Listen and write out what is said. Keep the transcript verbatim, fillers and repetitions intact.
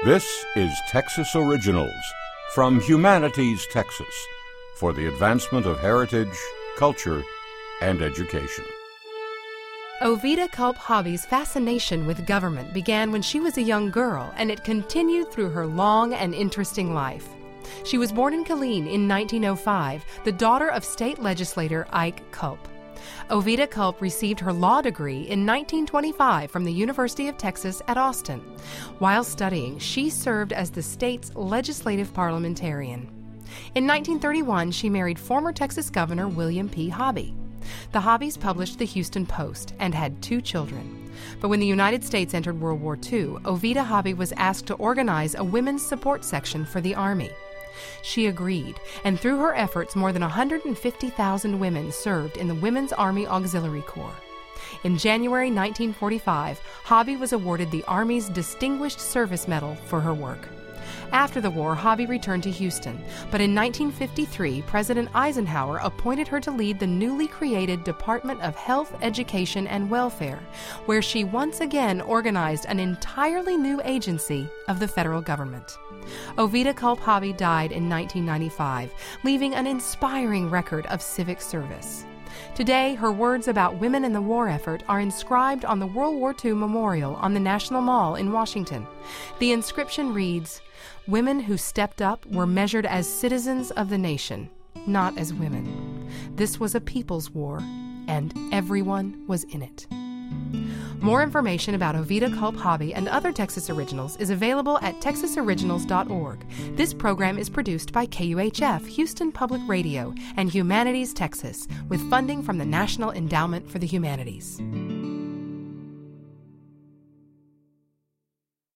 This is Texas Originals from Humanities Texas for the advancement of heritage, culture, and education. Ovida Culp Hobby's fascination with government began when she was a young girl, and it continued through her long and interesting life. She was born in Killeen in nineteen oh five, the daughter of state legislator Ike Culp. Ovida Culp received her law degree in nineteen twenty-five from the University of Texas at Austin. While studying, she served as the state's legislative parliamentarian. In nineteen thirty-one, she married former Texas Governor William P. Hobby. The Hobbys published the Houston Post and had two children. But when the United States entered World War Two, Ovida Hobby was asked to organize a women's support section for the Army. She agreed, and through her efforts, more than one hundred fifty thousand women served in the Women's Army Auxiliary Corps. In January nineteen forty-five, Hobby was awarded the Army's Distinguished Service Medal for her work. After the war, Hobby returned to Houston, but in nineteen fifty-three, President Eisenhower appointed her to lead the newly created Department of Health, Education, and Welfare, where she once again organized an entirely new agency of the federal government. Ovida Culp Hobby died in nineteen ninety-five, leaving an inspiring record of civic service. Today, her words about women in the war effort are inscribed on the World War Two Memorial on the National Mall in Washington. The inscription reads, "Women who stepped up were measured as citizens of the nation, not as women. This was a people's war, and everyone was in it." More information about Ovida Culp Hobby and other Texas Originals is available at texas originals dot org. This program is produced by K U H F, Houston Public Radio, and Humanities Texas, with funding from the National Endowment for the Humanities.